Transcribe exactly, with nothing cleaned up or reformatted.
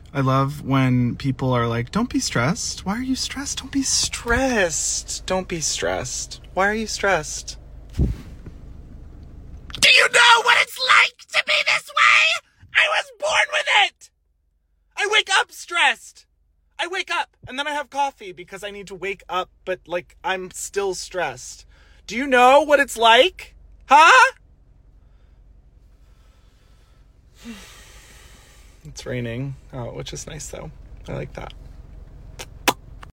I love when people are like, don't be stressed. Why are you stressed? Don't be stressed. Don't be stressed. Why are you stressed? Do you know what it's like to be this way? I was born with it. I wake up stressed. I wake up and then I have coffee because I need to wake up, but like I'm still stressed. Do you know what it's like? Huh? It's raining, oh, which is nice though. I like that.